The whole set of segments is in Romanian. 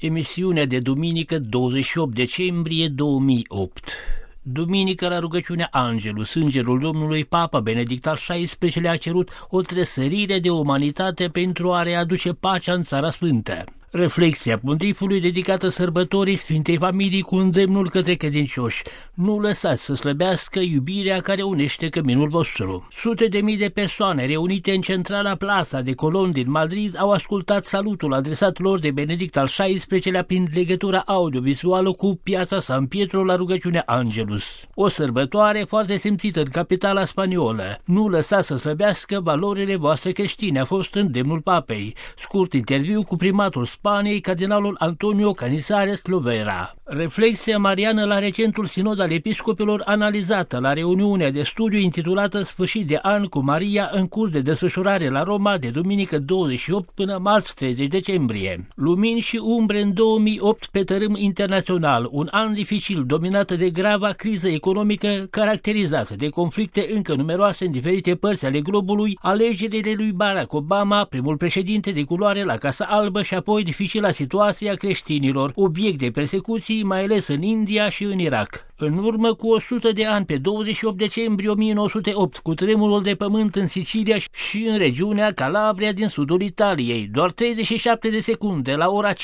Emisiunea de duminică 28 decembrie 2008. Duminică la rugăciunea Angelus, Îngerul Domnului, Papa Benedict al XVI-lea a cerut o tresărire de umanitate pentru a readuce pacea în Țara Sfântă. Reflexia pontifului dedicată sărbătorii Sfintei Familii cu îndemnul către credincioși: nu lăsați să slăbească iubirea care unește căminul vostru. Sute de mii de persoane reunite în centrala Plaza de Colón din Madrid au ascultat salutul adresat lor de Benedict al XVI-lea prin legătura audiovizuală cu piața San Pietro la rugăciunea Angelus. O sărbătoare foarte simțită în capitala spaniolă. Nu lăsați să slăbească valorile voastre creștine, a fost îndemnul papei. Scurt interviu cu primatul Spaniei, cardinalul Antonio Canizares Lovera. Reflexia mariană la recentul sinod al episcopilor, analizată la reuniunea de studiu intitulată Sfârșit de an cu Maria, în curs de desfășurare la Roma de duminică 28 până marți 30 decembrie. Lumini și umbre în 2008 pe tărâm internațional, un an dificil dominat de grava criză economică, caracterizată de conflicte încă numeroase în diferite părți ale globului, alegerile lui Barack Obama, primul președinte de culoare la Casa Albă, și apoi dificila situația creștinilor, obiect de persecuții, mai ales în India și în Irak. În urmă cu 100 de ani, pe 28 decembrie 1908, cu tremurul de pământ în Sicilia și în regiunea Calabria din sudul Italiei, doar 37 de secunde, la ora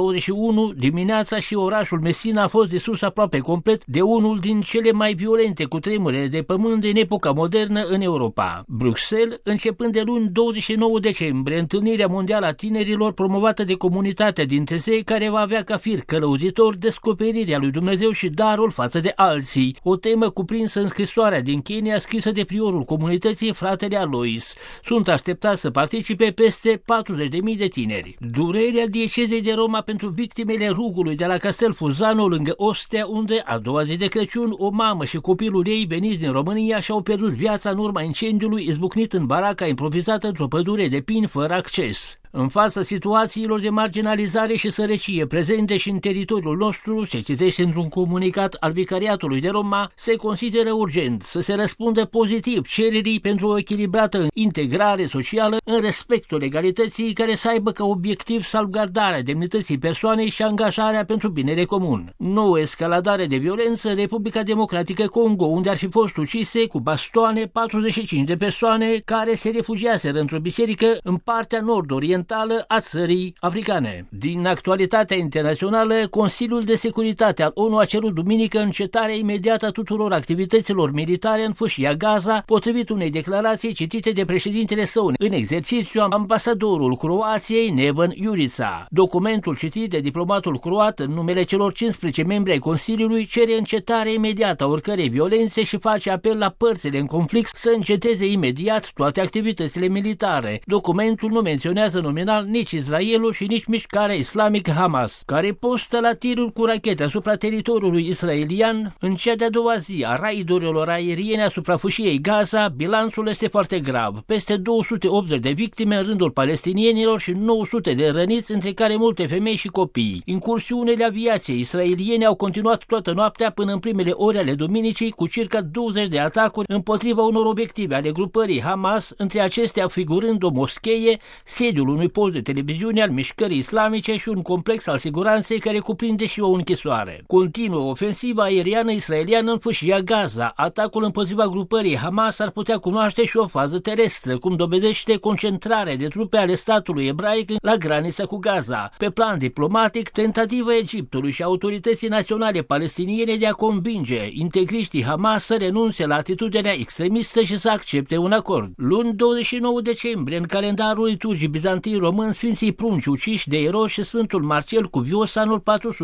5:21 dimineața, și orașul Messina a fost distrus aproape complet de unul din cele mai violente cutremure de pământ din epoca modernă în Europa. Bruxelles, începând de luni 29 decembrie, întâlnirea mondială a tinerilor promovată de comunitatea dintre zei, care va avea ca fir călăuzitor descoperirea lui Dumnezeu și darul față de alții, o temă cuprinsă în scrisoarea din Kenya scrisă de priorul comunității, fratele Alois. Sunt așteptați să participe peste 40.000 de tineri. Durerea diecezei de Roma pentru victimele rugului de la Castel Fuzano, lângă Ostia, unde a doua zi de Crăciun o mamă și copilul ei veniți din România și-au pierdut viața în urma incendiului izbucnit în baraca improvizată într-o pădure de pini fără acces. În fața situațiilor de marginalizare și sărăcie prezente și în teritoriul nostru, se citește într-un comunicat al Vicariatului de Roma, se consideră urgent să se răspundă pozitiv cererii pentru o echilibrată integrare socială în respectul legalității, care să aibă ca obiectiv salvgardarea demnității persoanei și angajarea pentru binele comun. Nouă escaladare de violență în Republica Democratică Congo, unde ar fi fost ucise cu bastoane 45 de persoane care se refugiaseră într-o biserică în partea nord-orientală a țării africane. Din actualitatea internațională, Consiliul de Securitate al ONU a cerut duminică încetarea imediată a tuturor activităților militare în fâșia Gaza, potrivit unei declarații citite de președintele său în exercițiu, ambasadorul Croației, Neven Jurica. Documentul citit de diplomatul croat în numele celor 15 membri ai Consiliului cere încetarea imediată a oricărei violențe și face apel la părțile în conflict să înceteze imediat toate activitățile militare. Documentul nu menționează nominal nici Israelul și nici mișcarea islamică Hamas, care postă la tiruri cu rachete asupra teritoriului israelian în cea de-a doua zi a raidurilor aeriene asupra fâșiei Gaza. Bilanțul este foarte grav: peste 280 de victime în rândul palestinienilor și 900 de răniți, între care multe femei și copii. Incursiunile aviației israeliene au continuat toată noaptea până în primele ore ale duminicii, cu circa 20 de atacuri împotriva unor obiective ale grupării Hamas, între acestea figurând o moschee, sediul unui post de televiziune al mișcării islamice și un complex al siguranței care cuprinde și o închisoare. Continuă ofensiva aeriană israeliană în fâșia Gaza. Atacul împotriva grupării Hamas ar putea cunoaște și o fază terestră, cum dovedește concentrarea de trupe ale statului ebraic la granița cu Gaza. Pe plan diplomatic, tentativa Egiptului și autorității naționale palestiniene de a convinge integriștii Hamas să renunțe la atitudinea extremistă și să accepte un acord. Luni 29 decembrie, în calendarul liturgic bizantin român, Sfinții Prunci uciși de eroi și Sfântul Marcel Cuvios, anul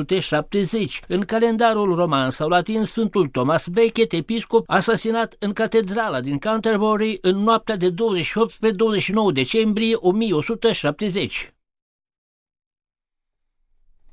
470. În calendarul roman sau latin, Sfântul Thomas Becket, episcop, asasinat în catedrala din Canterbury în noaptea de 28 pe 29 decembrie 1170.